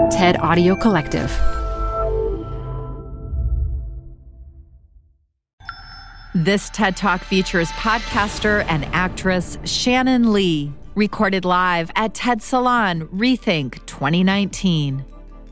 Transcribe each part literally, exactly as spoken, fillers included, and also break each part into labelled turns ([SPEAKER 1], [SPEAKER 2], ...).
[SPEAKER 1] TED Audio Collective. This TED Talk features podcaster and actress Shannon Lee, recorded live at TED Salon Rethink twenty nineteen.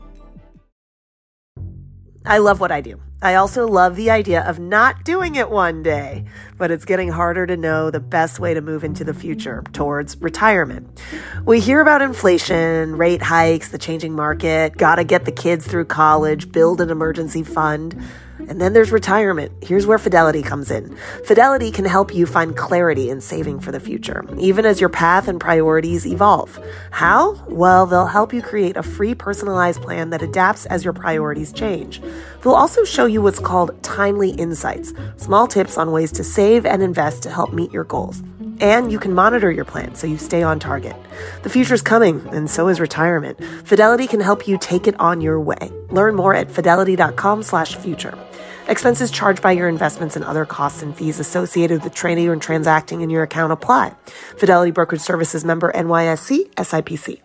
[SPEAKER 2] I love what I do. I also love the idea of not doing it one day, but it's getting harder to know the best way to move into the future towards retirement. We hear about inflation, rate hikes, the changing market, gotta get the kids through college, build an emergency fund. And then there's retirement. Here's where Fidelity comes in. Fidelity can help you find clarity in saving for the future, even as your path and priorities evolve. How? Well, they'll help you create a free personalized plan that adapts as your priorities change. They'll also show you what's called timely insights, small tips on ways to save and invest to help meet your goals. And you can monitor your plan so you stay on target. The future's coming, and so is retirement. Fidelity can help you take it on your way. Learn more at fidelity.com slash future. Expenses charged by your investments and other costs and fees associated with trading and transacting in your account apply. Fidelity Brokerage Services member N Y S E, S I P C.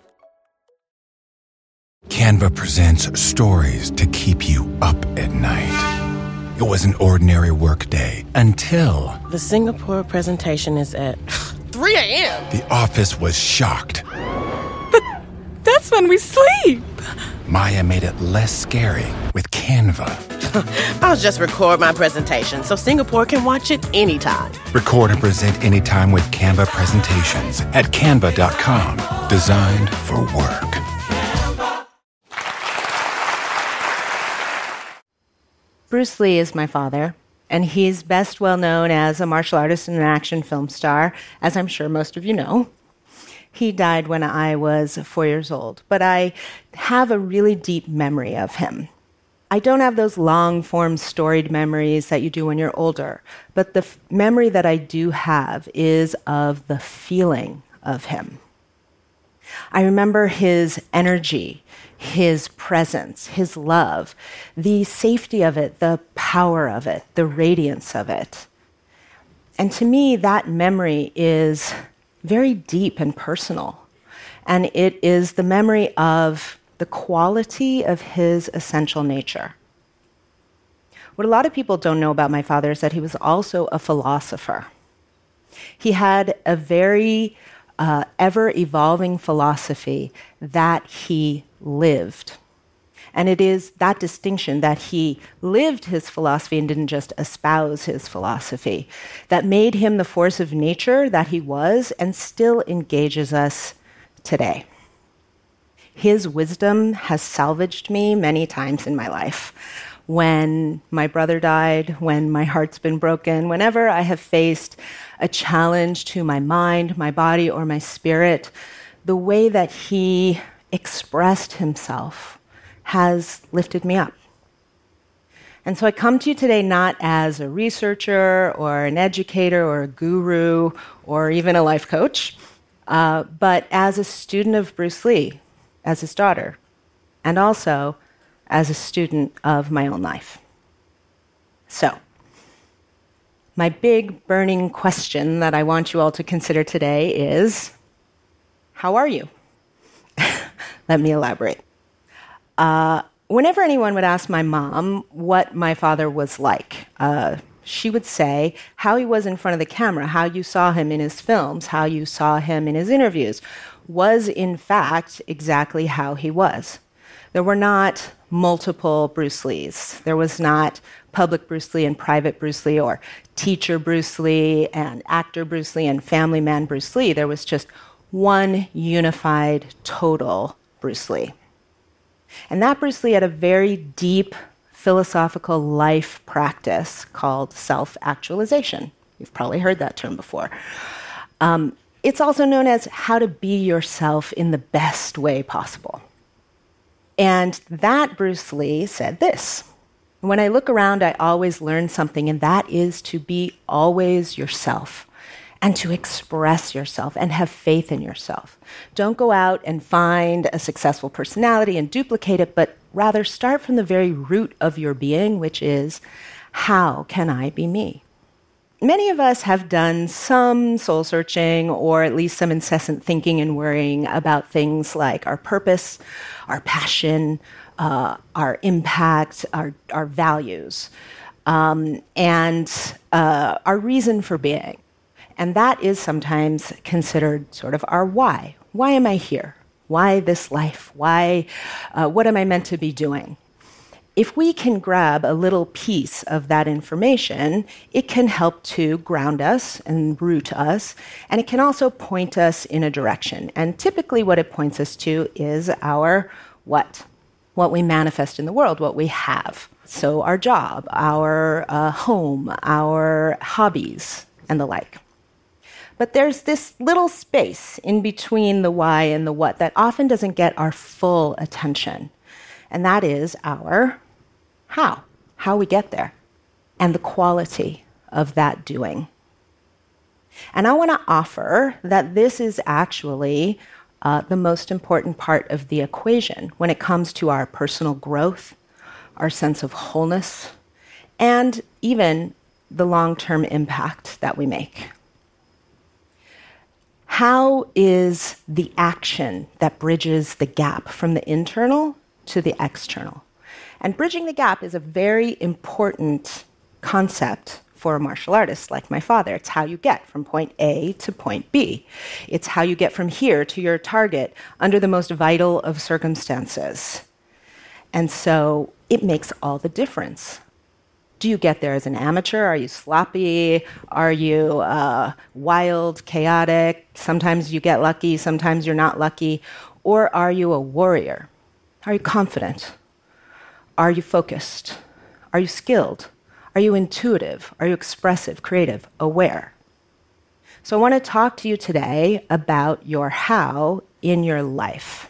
[SPEAKER 3] Canva presents stories to keep you up at night. It was an ordinary workday until...
[SPEAKER 4] The Singapore presentation is at three a.m.
[SPEAKER 3] The office was shocked.
[SPEAKER 4] But that's when we sleep.
[SPEAKER 3] Maya made it less scary with Canva.
[SPEAKER 4] I'll just record my presentation so Singapore can watch it anytime.
[SPEAKER 3] Record and present anytime with Canva presentations at canva dot com. Designed for work.
[SPEAKER 5] Bruce Lee is my father, and he's best well known as a martial artist and an action film star, as I'm sure most of you know. He died when I was four years old, but I have a really deep memory of him. I don't have those long-form storied memories that you do when you're older, but the f- memory that I do have is of the feeling of him. I remember his energy, his presence, his love, the safety of it, the power of it, the radiance of it. And to me, that memory is very deep and personal. And it is the memory of the quality of his essential nature. What a lot of people don't know about my father is that he was also a philosopher. He had a very uh, ever-evolving philosophy that he lived. And it is that distinction that he lived his philosophy and didn't just espouse his philosophy that made him the force of nature that he was and still engages us today. His wisdom has salvaged me many times in my life. When my brother died, when my heart's been broken, whenever I have faced a challenge to my mind, my body, or my spirit, the way that he expressed himself has lifted me up. And so I come to you today not as a researcher or an educator or a guru or even a life coach, uh, but as a student of Bruce Lee, as his daughter, and also as a student of my own life. So, my big burning question that I want you all to consider today is, how are you? Let me elaborate. Uh, whenever anyone would ask my mom what my father was like, uh, she would say how he was in front of the camera, how you saw him in his films, how you saw him in his interviews, was in fact exactly how he was. There were not multiple Bruce Lees. There was not public Bruce Lee and private Bruce Lee, or teacher Bruce Lee and actor Bruce Lee and family man Bruce Lee. There was just one unified, total Bruce Lee. And that Bruce Lee had a very deep philosophical life practice called self-actualization. You've probably heard that term before. Um, it's also known as how to be yourself in the best way possible. And that Bruce Lee said this: when I look around, I always learn something, and that is to be always yourself and to express yourself and have faith in yourself. Don't go out and find a successful personality and duplicate it, but rather start from the very root of your being, which is, how can I be me? many of us have done some soul searching or at least some incessant thinking and worrying about things like our purpose, our passion, uh, our impact, our, our values, um, and uh, our reason for being. And that is sometimes considered sort of our why. Why am I here? Why this life? Why? Uh, what am I meant to be doing? If we can grab a little piece of that information, it can help to ground us and root us, and it can also point us in a direction. And typically what it points us to is our what? What we manifest in the world, what we have. So our job, our uh, home, our hobbies, and the like. But there's this little space in between the why and the what that often doesn't get our full attention. And that is our how, how we get there, and the quality of that doing. And I want to offer that this is actually uh, the most important part of the equation when it comes to our personal growth, our sense of wholeness, and even the long-term impact that we make. How is the action that bridges the gap from the internal to the external? And bridging the gap is a very important concept for a martial artist like my father. It's how you get from point A to point B. It's how you get from here to your target under the most vital of circumstances. And so it makes all the difference. Do you get there as an amateur? Are you sloppy? Are you uh, wild, chaotic? Sometimes you get lucky, sometimes you're not lucky. Or are you a warrior? Are you confident? Are you focused? Are you skilled? Are you intuitive? Are you expressive, creative, aware? So I want to talk to you today about your how in your life.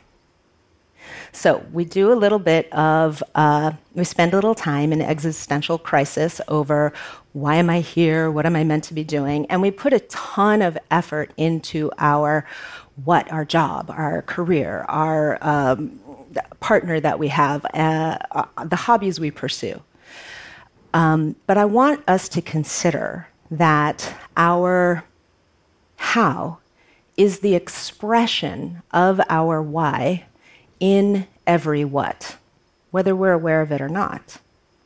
[SPEAKER 5] So we do a little bit of, uh, we spend a little time in existential crisis over why am I here? What am I meant to be doing? And we put a ton of effort into our what, our job, our career, our um, partner that we have, uh, uh, the hobbies we pursue. Um, but I want us to consider that our how is the expression of our why in every what, whether we're aware of it or not.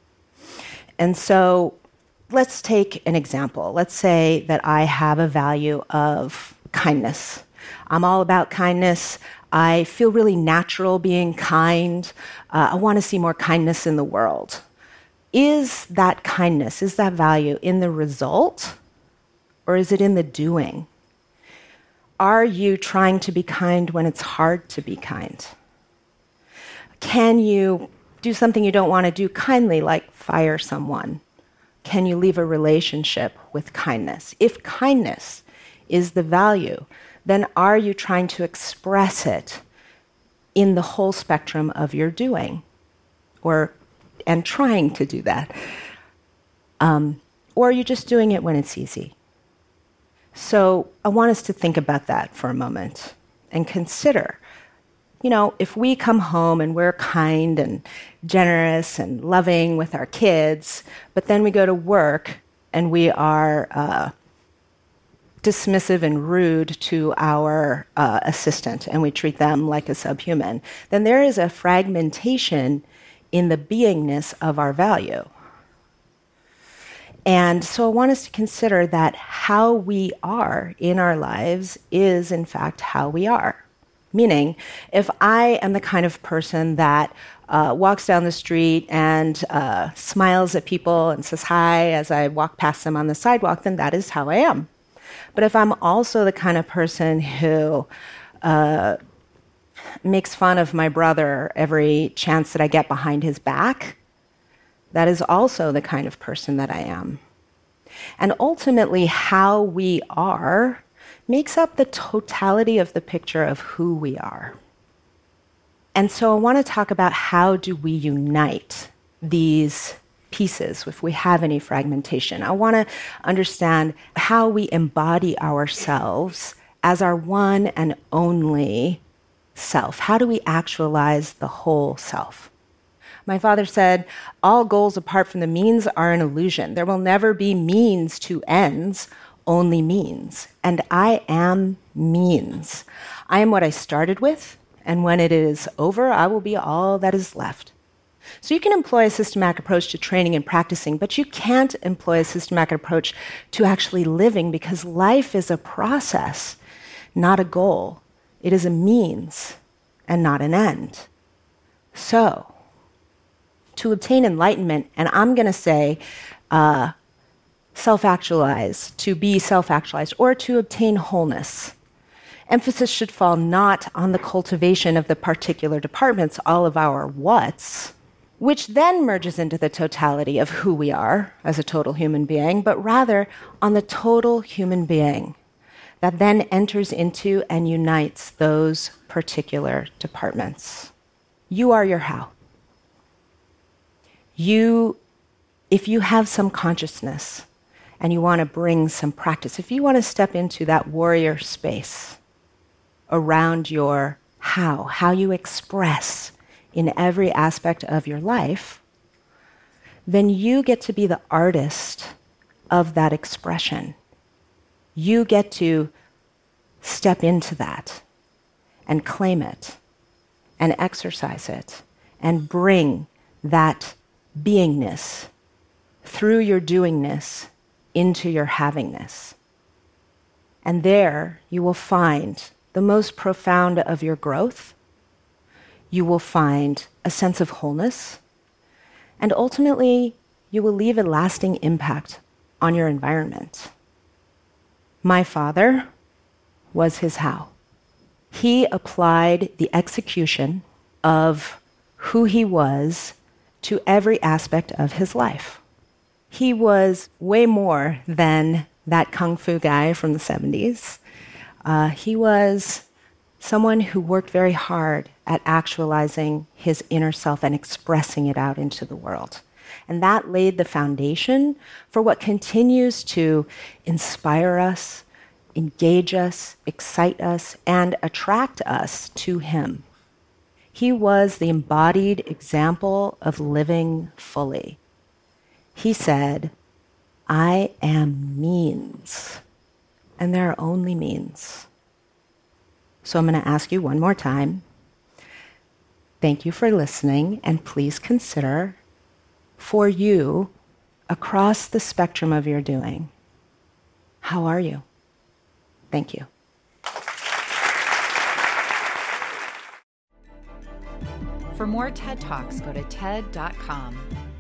[SPEAKER 5] And so let's take an example. Let's say that I have a value of kindness. I'm all about kindness. I feel really natural being kind. Uh, I want to see more kindness in the world. Is that kindness, is that value in the result, or is it in the doing? Are you trying to be kind when it's hard to be kind? Can you do something you don't want to do kindly, like fire someone? Can you leave a relationship with kindness? If kindness is the value, then are you trying to express it in the whole spectrum of your doing, or and trying to do that? Um, or are you just doing it when it's easy? So I want us to think about that for a moment and consider, you know, if we come home and we're kind and generous and loving with our kids, but then we go to work and we are uh, dismissive and rude to our uh, assistant and we treat them like a subhuman, then there is a fragmentation in the beingness of our value. And so I want us to consider that how we are in our lives is, in fact, how we are. Meaning, if I am the kind of person that uh, walks down the street and uh, smiles at people and says hi as I walk past them on the sidewalk, then that is how I am. But if I'm also the kind of person who uh, makes fun of my brother every chance that I get behind his back, that is also the kind of person that I am. And ultimately, how we are makes up the totality of the picture of who we are. And so I want to talk about how do we unite these pieces if we have any fragmentation. I want to understand how we embody ourselves as our one and only self. How do we actualize the whole self? My father said, all goals apart from the means are an illusion. There will never be means to ends, only means. And I am means. I am what I started with, and when it is over, I will be all that is left. So you can employ a systematic approach to training and practicing, but you can't employ a systematic approach to actually living, because life is a process, not a goal. It is a means and not an end. So, to obtain enlightenment, and I'm going to say uh, self-actualize, to be self-actualized, or to obtain wholeness, emphasis should fall not on the cultivation of the particular departments, all of our whats, which then merges into the totality of who we are as a total human being, but rather on the total human being that then enters into and unites those particular departments. You are your how. You, if you have some consciousness and you want to bring some practice, if you want to step into that warrior space around your how, how you express in every aspect of your life, then you get to be the artist of that expression. You get to step into that and claim it and exercise it and bring that beingness through your doingness into your havingness. And there you will find the most profound of your growth. You will find a sense of wholeness, and ultimately you will leave a lasting impact on your environment. My father was his how. He applied the execution of who he was to every aspect of his life. He was way more than that kung fu guy from the seventies. Uh, he was someone who worked very hard at actualizing his inner self and expressing it out into the world. And that laid the foundation for what continues to inspire us, engage us, excite us, and attract us to him. He was the embodied example of living fully. He said, I am means, and there are only means. So I'm going to ask you one more time. Thank you for listening, and please consider, for you, across the spectrum of your doing, how are you? Thank you.
[SPEAKER 1] For more TED Talks, go to T E D dot com.